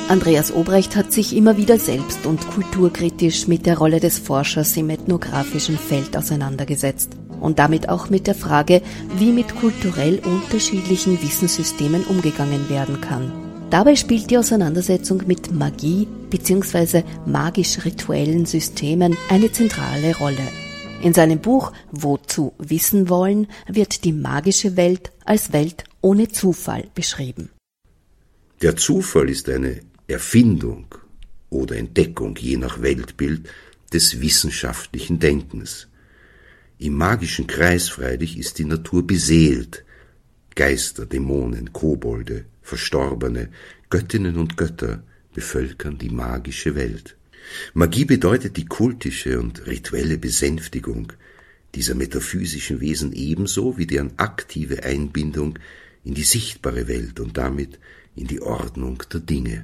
Andreas Obrecht hat sich immer wieder selbst und kulturkritisch mit der Rolle des Forschers im ethnografischen Feld auseinandergesetzt und damit auch mit der Frage, wie mit kulturell unterschiedlichen Wissenssystemen umgegangen werden kann. Dabei spielt die Auseinandersetzung mit Magie bzw. magisch-rituellen Systemen eine zentrale Rolle. In seinem Buch »Wozu wissen wollen« wird die magische Welt als Welt ohne Zufall beschrieben. Der Zufall ist eine Erfindung oder Entdeckung, je nach Weltbild, des wissenschaftlichen Denkens. Im magischen Kreis freilich ist die Natur beseelt. Geister, Dämonen, Kobolde, Verstorbene, Göttinnen und Götter bevölkern die magische Welt. Magie bedeutet die kultische und rituelle Besänftigung dieser metaphysischen Wesen ebenso wie deren aktive Einbindung in die sichtbare Welt und damit in die Ordnung der Dinge.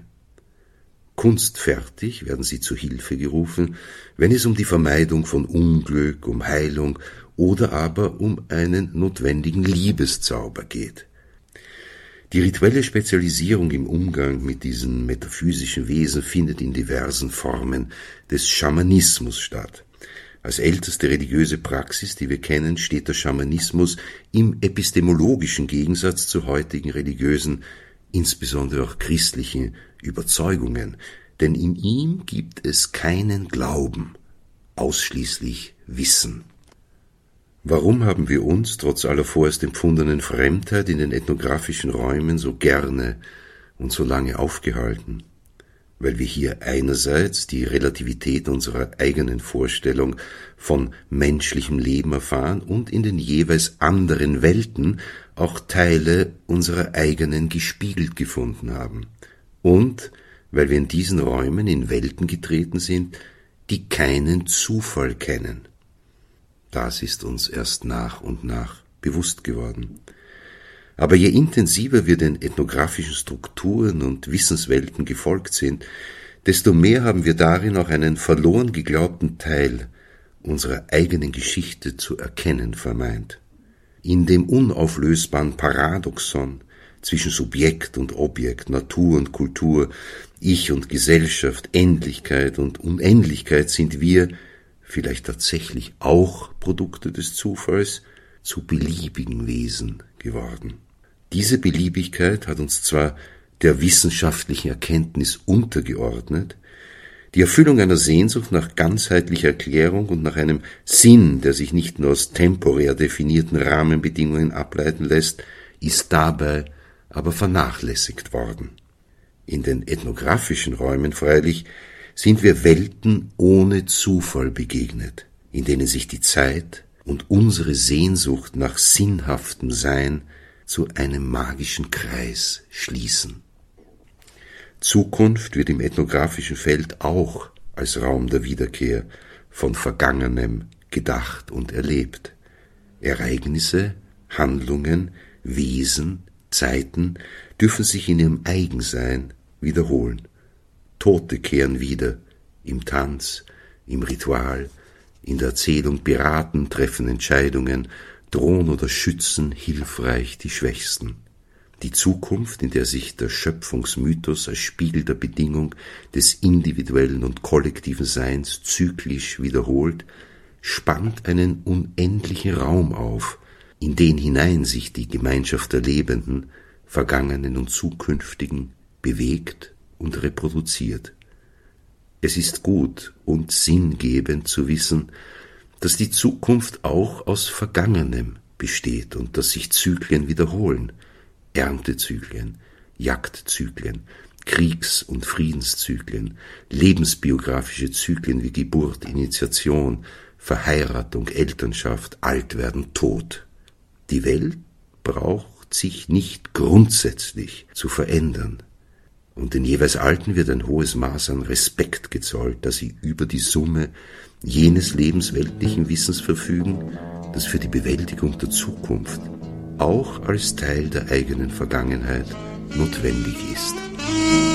Kunstfertig werden sie zu Hilfe gerufen, wenn es um die Vermeidung von Unglück, um Heilung oder aber um einen notwendigen Liebeszauber geht. Die rituelle Spezialisierung im Umgang mit diesen metaphysischen Wesen findet in diversen Formen des Schamanismus statt. Als älteste religiöse Praxis, die wir kennen, steht der Schamanismus im epistemologischen Gegensatz zu heutigen religiösen, insbesondere auch christlichen Überzeugungen, denn in ihm gibt es keinen Glauben, ausschließlich Wissen. Warum haben wir uns, trotz aller vorerst empfundenen Fremdheit, in den ethnografischen Räumen so gerne und so lange aufgehalten? Weil wir hier einerseits die Relativität unserer eigenen Vorstellung von menschlichem Leben erfahren und in den jeweils anderen Welten auch Teile unserer eigenen gespiegelt gefunden haben. Und weil wir in diesen Räumen in Welten getreten sind, die keinen Zufall kennen. Das ist uns erst nach und nach bewusst geworden. Aber je intensiver wir den ethnografischen Strukturen und Wissenswelten gefolgt sind, desto mehr haben wir darin auch einen verloren geglaubten Teil unserer eigenen Geschichte zu erkennen vermeint. In dem unauflösbaren Paradoxon zwischen Subjekt und Objekt, Natur und Kultur, Ich und Gesellschaft, Endlichkeit und Unendlichkeit sind wir, vielleicht tatsächlich auch Produkte des Zufalls, zu beliebigen Wesen geworden. Diese Beliebigkeit hat uns zwar der wissenschaftlichen Erkenntnis untergeordnet, die Erfüllung einer Sehnsucht nach ganzheitlicher Erklärung und nach einem Sinn, der sich nicht nur aus temporär definierten Rahmenbedingungen ableiten lässt, ist dabei aber vernachlässigt worden. In den ethnografischen Räumen freilich sind wir Welten ohne Zufall begegnet, in denen sich die Zeit und unsere Sehnsucht nach sinnhaftem Sein zu einem magischen Kreis schließen. Zukunft wird im ethnografischen Feld auch als Raum der Wiederkehr von Vergangenem gedacht und erlebt. Ereignisse, Handlungen, Wesen, Zeiten dürfen sich in ihrem Eigensein wiederholen. Tote kehren wieder, im Tanz, im Ritual, in der Erzählung beraten, treffen Entscheidungen, drohen oder schützen hilfreich die Schwächsten. Die Zukunft, in der sich der Schöpfungsmythos als Spiegel der Bedingung des individuellen und kollektiven Seins zyklisch wiederholt, spannt einen unendlichen Raum auf, in den hinein sich die Gemeinschaft der Lebenden, Vergangenen und Zukünftigen bewegt und reproduziert. Es ist gut und sinngebend zu wissen, dass die Zukunft auch aus Vergangenem besteht und dass sich Zyklen wiederholen, Erntezyklen, Jagdzyklen, Kriegs- und Friedenszyklen, lebensbiografische Zyklen wie Geburt, Initiation, Verheiratung, Elternschaft, Altwerden, Tod. Die Welt braucht sich nicht grundsätzlich zu verändern. Und den jeweils Alten wird ein hohes Maß an Respekt gezollt, dass sie über die Summe jenes lebensweltlichen Wissens verfügen, das für die Bewältigung der Zukunft auch als Teil der eigenen Vergangenheit notwendig ist.